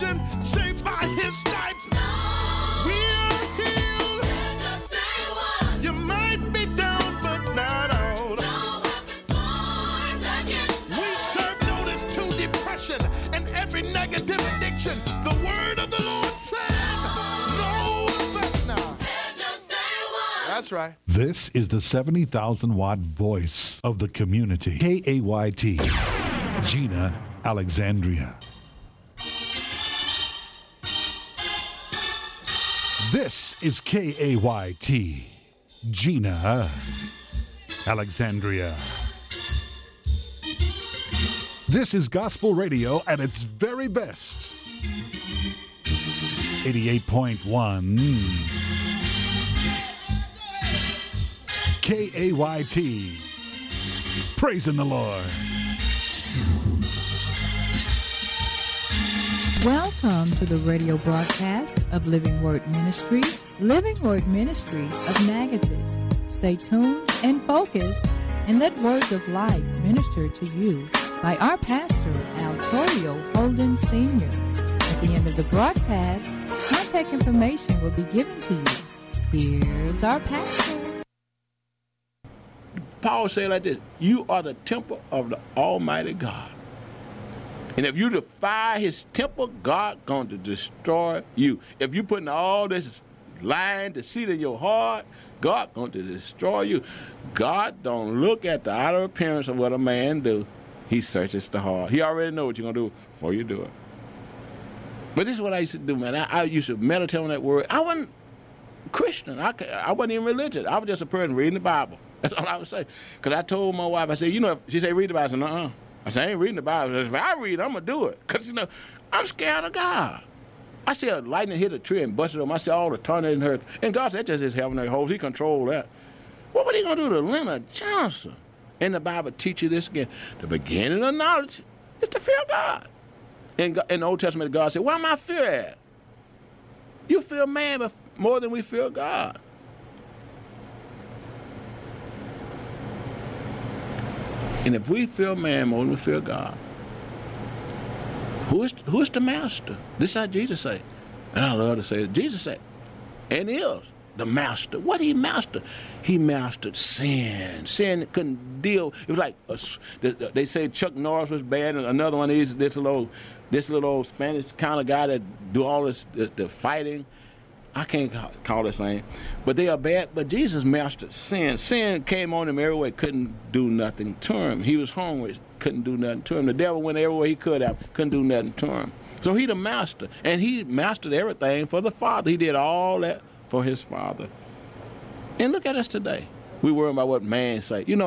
Say by his stripes, we are healed. You might be down, but not out. We serve notice to depression and every negative addiction. The word of the Lord said, no effect now. That's right. This is the 70,000 watt voice of the community. KAYT, Gina Alexandria. This is KAYT, Gina Alexandria. This is gospel radio at its very best. 88.1 KAYT, praising the Lord. Welcome to the radio broadcast of Living Word Ministries, Living Word Ministries of Natchitoches. Stay tuned and focused and let words of life minister to you by our pastor, Altorio Holden Sr. At the end of the broadcast, contact information will be given to you. Here's our pastor. Paul said like this, you are the temple of the Almighty God. And if you defy his temple, God going to destroy you. If you putting all this lying, deceit in your heart, God going to destroy you. God don't look at the outer appearance of what a man do. He searches the heart. He already know what you're going to do before you do it. But this is what I used to do, man. I used to meditate on that word. I wasn't Christian. I wasn't even religious. I was just a person reading the Bible. That's all I would say. Because I told my wife, I said, she said, read the Bible. I said, uh-uh. I said, I ain't reading the Bible. If I read, I'm going to do it. Because, I'm scared of God. I see a lightning hit a tree and busted them. I see all the tornadoes and hurricanes. And God said, that's just his heavenly host. He controlled that. What were they going to do to Leonard Johnson? And the Bible teaches this again. The beginning of knowledge is to fear God. In the Old Testament, God said, where am I fear at? You fear man but more than we fear God. And if we fear man more than we fear God, who is the master? This is how Jesus said. And I love to say it. Jesus said, and is the master. What did he master? He mastered sin. Sin couldn't deal. It was like, they say Chuck Norris was bad, and another one is this little old Spanish kind of guy that do all this the fighting. I can't call this name, but they are bad. But Jesus mastered sin. Sin came on him everywhere, couldn't do nothing to him. He was hungry, couldn't do nothing to him. The devil went everywhere he could have, couldn't do nothing to him. So he the master, and he mastered everything for the Father. He did all that for his Father. And look at us today. We worry about what man say. You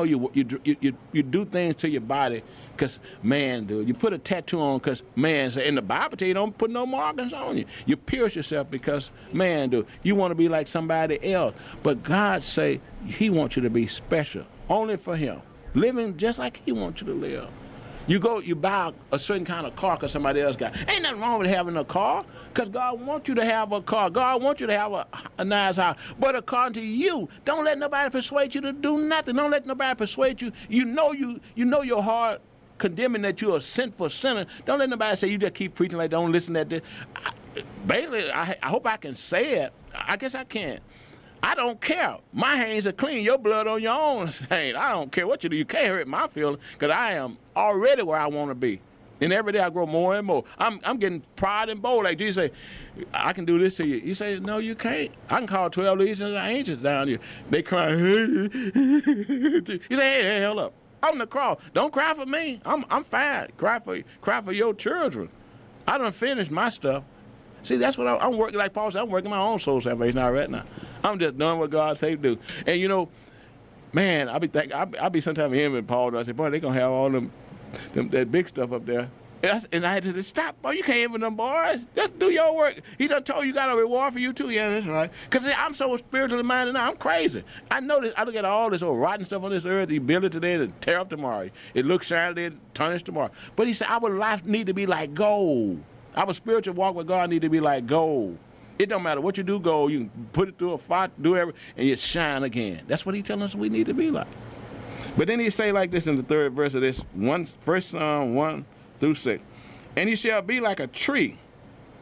do things to your body because man do. You put a tattoo on because man say. In the Bible tell you don't put no markings on you. You pierce yourself because man do. You want to be like somebody else. But God say he wants you to be special. Only for him. Living just like he wants you to live. You buy a certain kind of car because somebody else got it. Ain't nothing wrong with having a car because God wants you to have a car. God wants you to have a nice house. But according to you, don't let nobody persuade you to do nothing. Don't let nobody persuade you. You know your heart condemning that you're a sinful sinner. Don't let nobody say you just keep preaching like don't listen to that. Basically, I hope I can say it. I guess I can't. I don't care. My hands are clean. Your blood on your own hands. I don't care what you do. You can't hurt my feelings because I am already where I want to be. And every day I grow more and more. I'm getting pride and bold. Like Jesus say, I can do this to you. You say, no, you can't. I can call 12 legions of angels down here. They cry. You say, hey, hold up. I'm the cross. Don't cry for me. I'm fine. Cry for your children. I done finished my stuff. See, that's what I'm working, like Paul said, I'm working my own soul salvation out right now. I'm just doing what God said to do. And man, I be sometimes him and Paul, I say, boy, they gonna have all that big stuff up there. And I had to say, stop, boy, you can't even them boys. Just do your work. He done told you got a reward for you too. Yeah, that's right. Because I'm so spiritually minded now, I'm crazy. I know this. I look at all this old rotten stuff on this earth. He built it today to tear up tomorrow. It looks shiny today, tarnish tomorrow. But he said, our life need to be like gold. Our spiritual walk with God need to be like gold. It don't matter what you do, gold. You can put it through a fire, do everything, and you shine again. That's what he's telling us we need to be like. But then he say like this in the third verse of this, 1 Psalm 1 through 6. And he shall be like a tree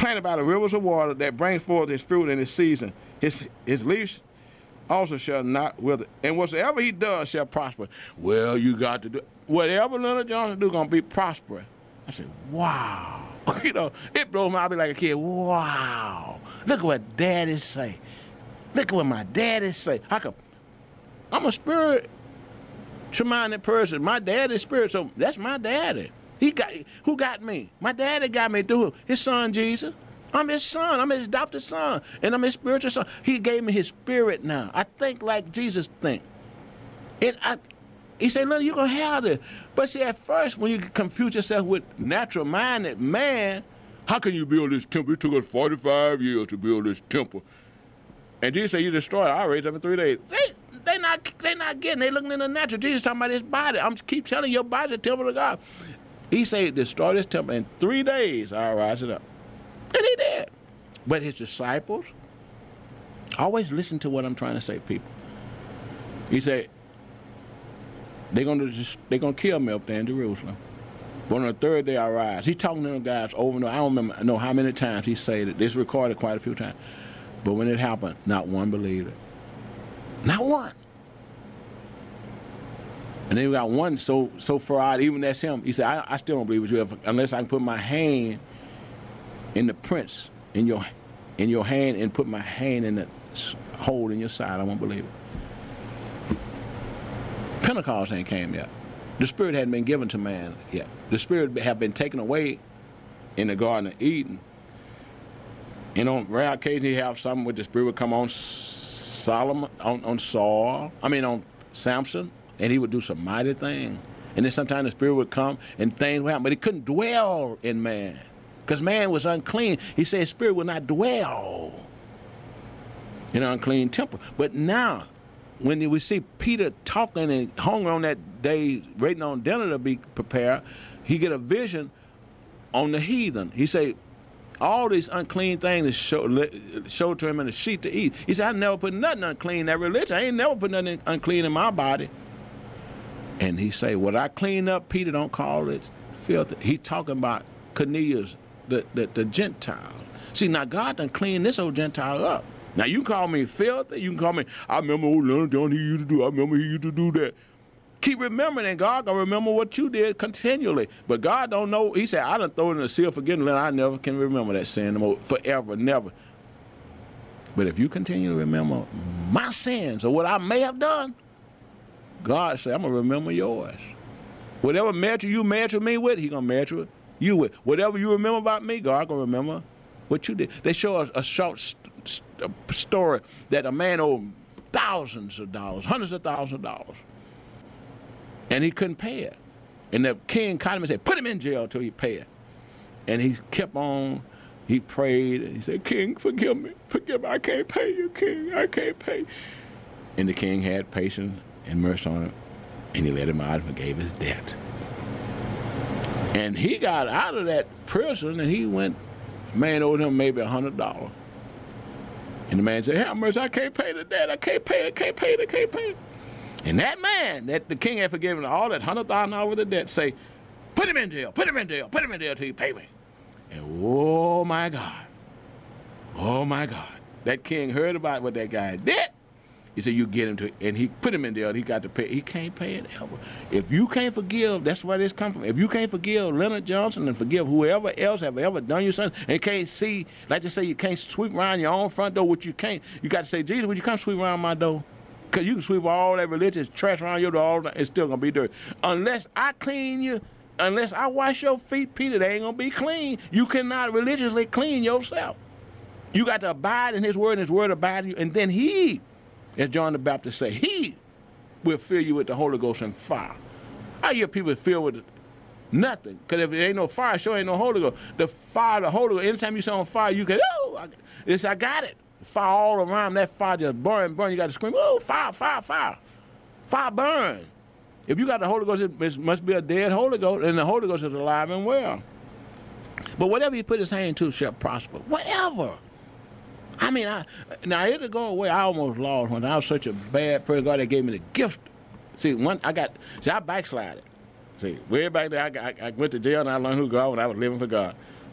planted by the rivers of water that brings forth his fruit in his season. His leaves also shall not wither, and whatsoever he does shall prosper. Well, you got to do whatever Leonard Johnson do, gonna be prosperous. I said, wow. You know, it blows my. I be like a kid. Wow. Look at what daddy say. Look at what my daddy say. How come? I'm a spirit-minded person. My daddy's spirit, so that's my daddy. Who got me? My daddy got me through his son Jesus. I'm his son. I'm his adopted son, and I'm his spiritual son. He gave me his spirit now. I think like Jesus think. He said, "Look, you're gonna have this." But see, at first, when you confuse yourself with natural-minded man, how can you build this temple? It took us 45 years to build this temple. And Jesus said, "You destroyed it. I raised up in 3 days." They not getting. They looking in the natural. Jesus talking about his body. I'm keep telling you, your body's a temple of God. He said, "Destroy this temple in 3 days. I'll rise it up." And he did. But his disciples always listen to what I'm trying to say, people. He said, they're gonna kill me up there in Jerusalem. But on the 3rd day I rise. He's talking to them guys over and over. I don't know how many times he said it. It's recorded quite a few times. But when it happened, not one believed it. Not one. And then we got one so far out, even that's him. He said, I still don't believe it, you unless I can put my hand in the prints in your hand and put my hand in the hole in your side. I won't believe it. Pentecost ain't came yet. The Spirit hadn't been given to man yet. The Spirit had been taken away in the Garden of Eden. And on rare occasions, he have something with the Spirit would come on Solomon, on Samson, and he would do some mighty things. And then sometimes the Spirit would come and things would happen, but he couldn't dwell in man because man was unclean. He said Spirit would not dwell in an unclean temple. But now, when we see Peter talking and hungry on that day, waiting on dinner to be prepared, he get a vision on the heathen. He say, all these unclean things showed to him in a sheet to eat. He said, I never put nothing unclean in that religion. I ain't never put nothing unclean in my body. And he say, what I clean up, Peter, don't call it filthy. He talking about Cornelius, the Gentile. See, now God done clean this old Gentile up. Now you can call me filthy, you can call me, I remember old Leonard John, he used to do, I remember he used to do that. Keep remembering, and God gonna remember what you did continually. But God don't know. He said, I done throw it in the sea of forgiveness, and I never can remember that sin no more, forever, never. But if you continue to remember my sins or what I may have done, God said, I'm gonna remember yours. Whatever measure you measure me with, he gonna measure you with. Whatever you remember about me, God gonna remember what you did. They show a short story that a man owed thousands of dollars, hundreds of thousands of dollars. And he couldn't pay it. And the king caught him and said, put him in jail till he pay it. And he kept on, he prayed, and he said, King, forgive me, I can't pay you, King, I can't pay. And the king had patience and mercy on him, and he let him out and forgave his debt. And he got out of that prison, and he went, man owed him maybe $100. And the man said, have mercy, I can't pay the debt, I can't pay it. And that man, that the king had forgiven all that $100,000 worth of debt, say, put him in jail till you pay me. And oh my God, that king heard about what that guy did. He said, you get him to, and he put him in jail, he got to pay. He can't pay it ever. If you can't forgive, that's where this comes from. If you can't forgive Leonard Johnson and forgive whoever else have ever done you something, and can't see, like they say, you can't sweep around your own front door, which you can't, you got to say, Jesus, would you come sweep around my door? Because you can sweep all that religious trash around your door, all that, it's still going to be dirty. Unless I clean you, unless I wash your feet, Peter, they ain't going to be clean. You cannot religiously clean yourself. You got to abide in his word, and his word abide in you. And then he, as John the Baptist say, he will fill you with the Holy Ghost and fire. I hear people filled with nothing. Because if there ain't no fire, sure ain't no Holy Ghost. The fire, the Holy Ghost, anytime you see on fire, you can, I got it. Fire all around, that fire just burn. You got to scream, oh, fire. Fire burn. If you got the Holy Ghost, it must be a dead Holy Ghost, and the Holy Ghost is alive and well. But whatever he put his hand to shall prosper. Whatever. I mean, now it'll go away. I almost lost one. I was such a bad person. God, that gave me the gift. See, I backslided. See, way back there, I went to jail and I learned who God was when I was living for God.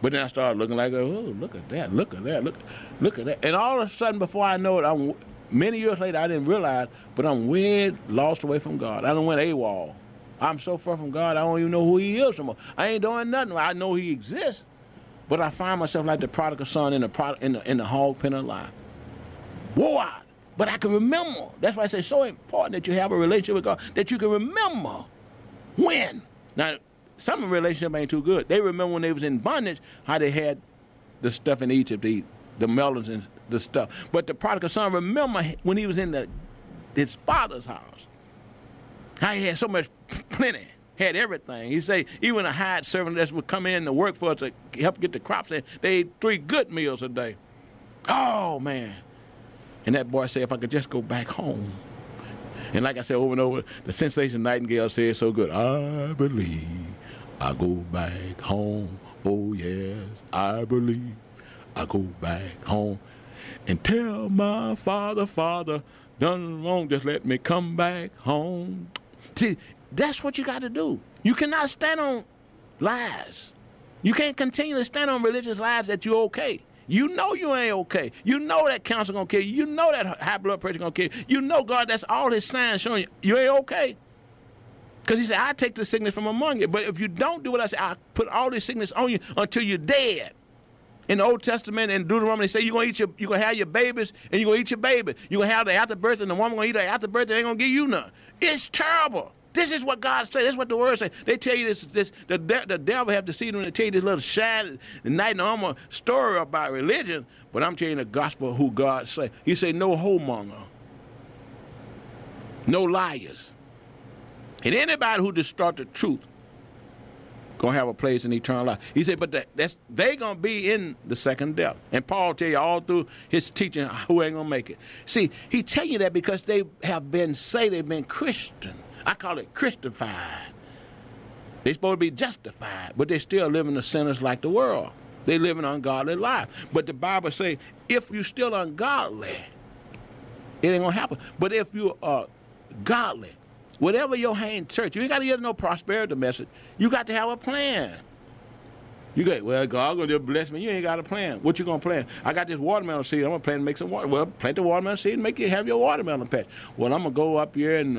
But then I started looking like, oh, look at that, look at that, look at that. And all of a sudden, before I know it, many years later, I didn't realize, but I'm way lost away from God. I done went AWOL. I'm so far from God, I don't even know who he is anymore. I ain't doing nothing. I know he exists, but I find myself like the prodigal son in the hog pen of life. Whoa out. But I can remember. That's why I say it's so important that you have a relationship with God, that you can remember when. Now, some relationship ain't too good. They remember when they was in bondage, how they had the stuff in Egypt, the melons and the stuff. But the prodigal son remember when he was in his father's house, how he had so much plenty, had everything. He say even a hired servant that would come in to work for us to help get the crops in, they ate 3 good meals a day. Oh, man. And that boy said, if I could just go back home. And like I said over and over, the Sensation Nightingale said so good, I believe I go back home. Oh, yes, I believe I go back home. And tell my father, done wrong, just let me come back home. See, that's what you got to do. You cannot stand on lies. You can't continue to stand on religious lies that you're okay. You know you ain't okay. You know that cancer gonna kill you. You know that high blood pressure gonna kill you. You know God, that's all his signs showing you ain't okay. Because he said, I take the sickness from among you. But if you don't do what I say, I put all this sickness on you until you're dead. In the Old Testament and Deuteronomy, they say you're gonna have your babies and you're gonna eat your baby. You're gonna have the afterbirth and the woman gonna eat her afterbirth, they ain't gonna give you none. It's terrible. This is what God said. That's what the word says. They tell you the devil have deceived them. They tell you this little shine the night and armor story about religion, but I'm telling you the gospel of who God say. He say no whoremonger, no liars, and anybody who distort the truth gonna have a place in eternal life. He said, but they gonna be in the second death. And Paul tell you all through his teaching who ain't gonna make it. See, he tell you that because they have been they've been Christian. I call it Christified. They're supposed to be justified, but they still living the sinners like the world. They live an ungodly life. But the Bible say, if you still ungodly, it ain't gonna happen. But if you are godly, whatever your hand church, you ain't got to get no prosperity message. You got to have a plan. You go, well, God gonna just bless me. You ain't got a plan. What you gonna plan? I got this watermelon seed. I'm gonna plan to make some water. Well, plant the watermelon seed and have your watermelon patch. Well, I'm gonna go up here and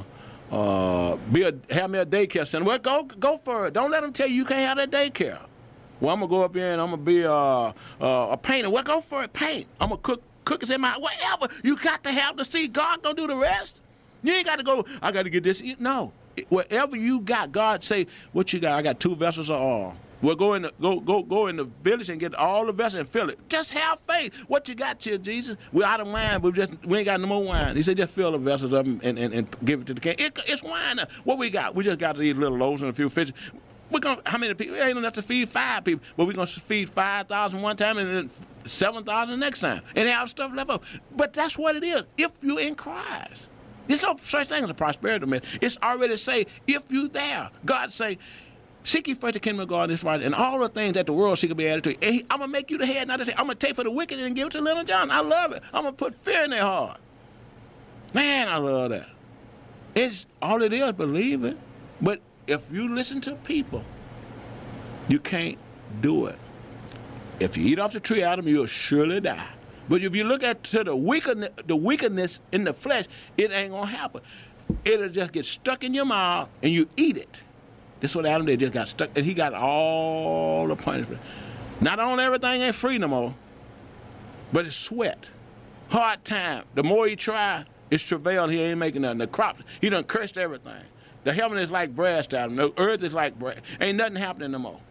have me a daycare center. Well, go for it. Don't let them tell you can't have that daycare. Well, I'm gonna go up here and I'm gonna be a painter. Well, go for it, paint. I'm gonna cook cookies in my whatever. You got to have the seed. God gonna do the rest. You ain't got to go, I got to get this. No. Whatever you got, God say, what you got? I got 2 vessels of oil. Well, go in the village and get all the vessels and fill it. Just have faith. What you got here, Jesus? We're out of wine, but we ain't got no more wine. He said, just fill the vessels up and give it to the king. It's wine. What we got? We just got these little loaves and a few fish. How many people? It ain't enough to feed 5 people, but we're going to feed 5,000 one time and then 7,000 the next time and have stuff left over. But that's what it is if you're in Christ. There's no such thing as a prosperity man. It's already say, if you there, God say, seek ye first the kingdom of God and his righteousness, and all the things that the world seek will be added to you. And I'm going to make you the head, not the tail. I'm going to take for the wicked and give it to little John. I love it. I'm going to put fear in their heart. Man, I love that. It's all it is, believe it. But if you listen to people, you can't do it. If you eat off the tree, Adam, you'll surely die. But if you look at the wickedness in the flesh, it ain't gonna happen. It'll just get stuck in your mouth and you eat it. This is what Adam did, just got stuck, and he got all the punishment. Not only everything ain't free no more, but it's sweat. Hard time. The more he try, it's travail, he ain't making nothing. The crops, he done cursed everything. The heaven is like brass to him. The earth is like brass. Ain't nothing happening no more.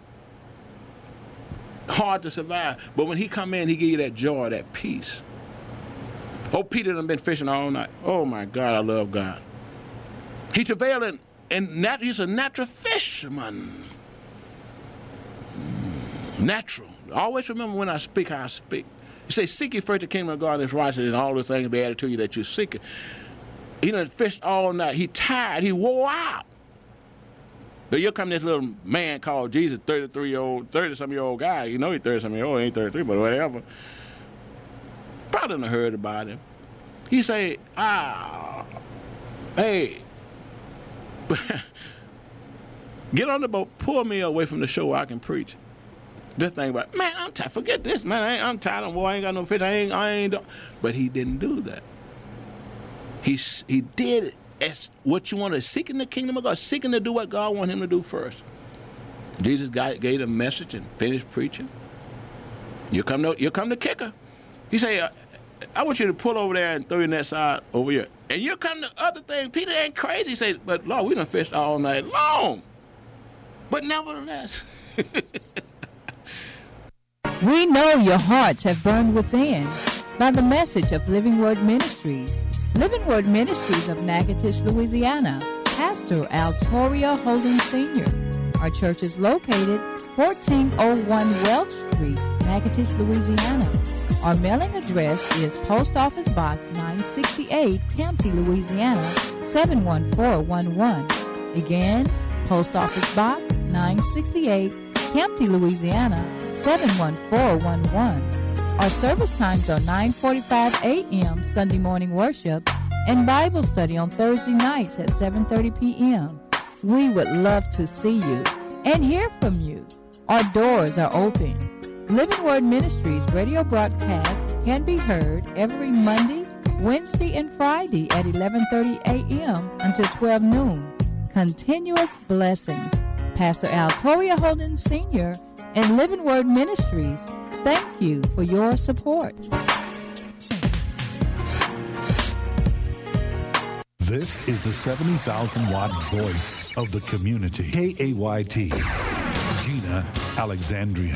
Hard to survive. But when he come in, he give you that joy, that peace. Oh, Peter done been fishing all night. Oh, my God, I love God. He travailing, and he's a natural fisherman. Natural. Always remember when I speak how I speak. You say, seek ye first the kingdom of God and his righteousness, and all the things be added to you that you seek it. He done fished all night. He tired. He wore out. But here come this little man called Jesus, 30-some-year-old guy. You know he's 30-some-year-old, ain't 33, but whatever. Probably done heard about him. He say, hey, get on the boat, pull me away from the shore where I can preach. This thing about, man, I'm tired. Forget this, man. I'm tired. I ain't got no fish. I ain't. But he didn't do that. He did as what you want to, seeking the kingdom of God, seeking to do what God wanted him to do first. Jesus gave a message and finished preaching. You come to kicker. He say, I want you to pull over there and throw your net side over here. And you come to other thing. Peter ain't crazy. He say, but Lord, we done fished all night long. But nevertheless. We know your hearts have burned within by the message of Living Word Ministries. Living Word Ministries of Natchitoches, Louisiana. Pastor Altoria Holden Sr. Our church is located 1401 Welch Street, Natchitoches, Louisiana. Our mailing address is Post Office Box 968, Campty, Louisiana 71411. Again, Post Office Box 968, Campty, Louisiana 71411. Our service times are 9:45 a.m. Sunday morning worship and Bible study on Thursday nights at 7:30 p.m. We would love to see you and hear from you. Our doors are open. Living Word Ministries radio broadcast can be heard every Monday, Wednesday, and Friday at 11:30 a.m. until 12 noon. Continuous blessings. Pastor Altoria Holden Sr. and Living Word Ministries, thank you for your support. This is the 70,000-watt voice of the community. KAYT, Gina Alexandria.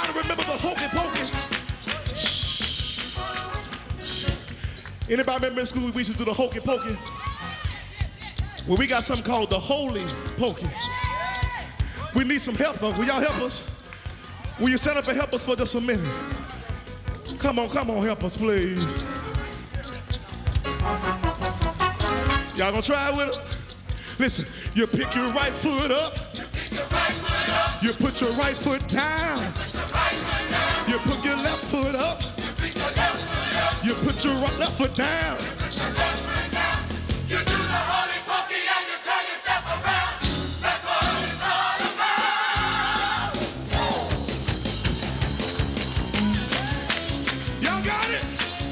Anybody remember the hokey pokey? Anybody remember in school we used to do the hokey pokey? Well, we got something called the holy pokey. We need some help though. Will y'all help us? Will you stand up and help us for just a minute? Come on, help us, please. Y'all gonna try it with us? Listen, you pick your right foot up. You put your right foot down. You put your left foot up. You put your left foot down. You do the holy pokey and you turn yourself around. That's what it's all about. Y'all got it?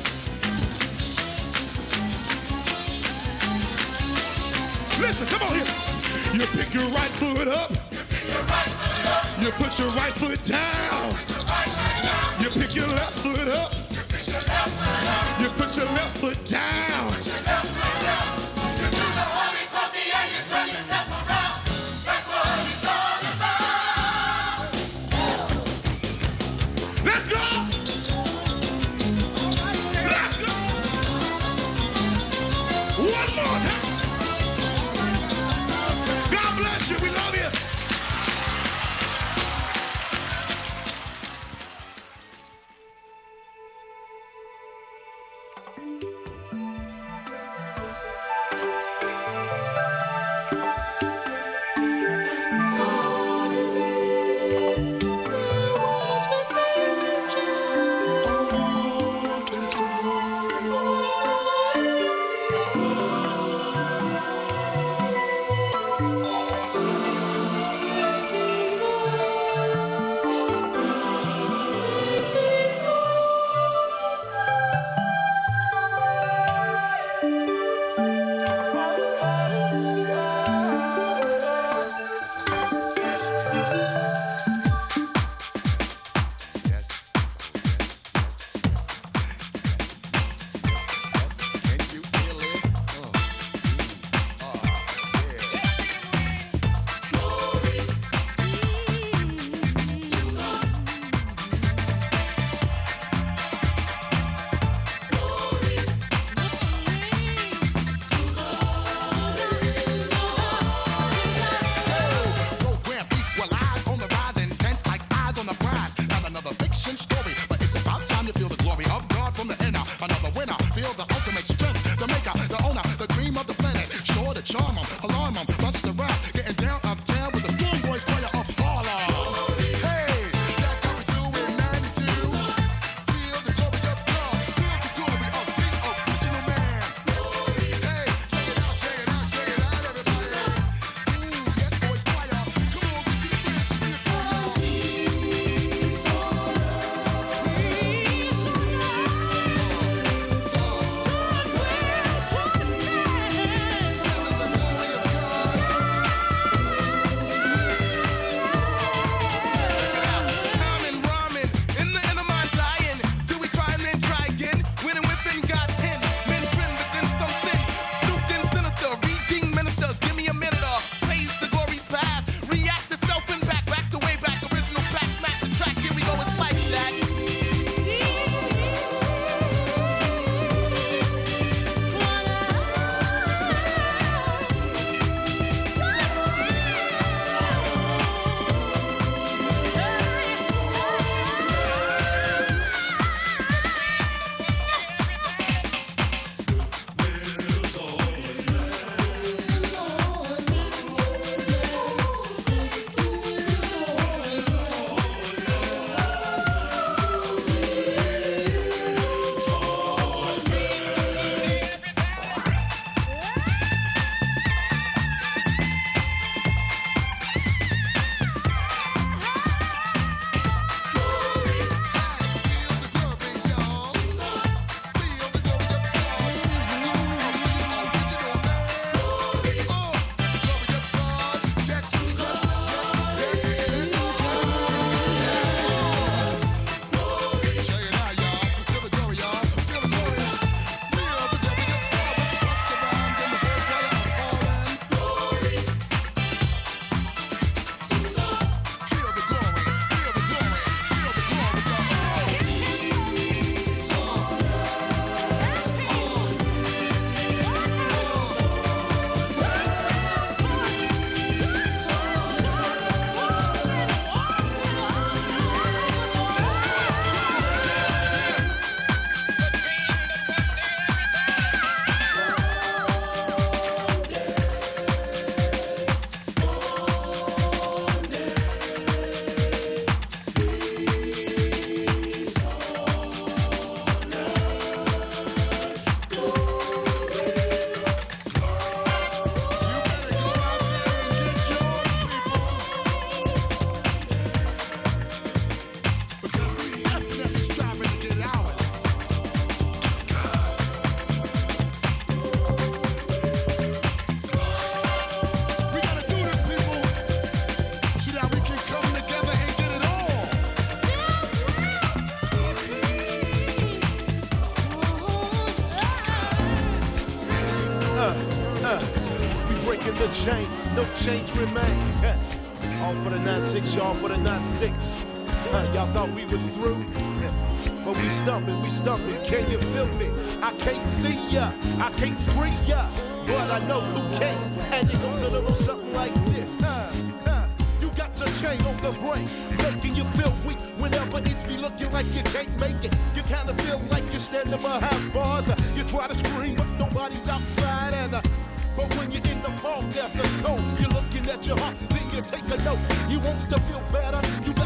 Listen, come on here. You pick your right foot up. You put your right foot down. You pick your left foot up. You put your left foot down. You do the holy pokey and you turn yourself around. That's what it's all about. Let's go. Let's go. One more time. God bless you. We love you. no change remain. All for the 9-6, y'all for the 9-6. Y'all thought we was through? But we stumping, can you feel me? I can't see ya, I can't free ya, but I know who can. And it goes a little something like this. You got your chain on the brain, making you feel weak whenever it be looking like you can't make it. You kinda feel like you're standing behind bars. You try to scream, but nobody's outside. And but when you're in the fog, there's a cold. You're looking at your heart, then you take a note. You want to feel better, you got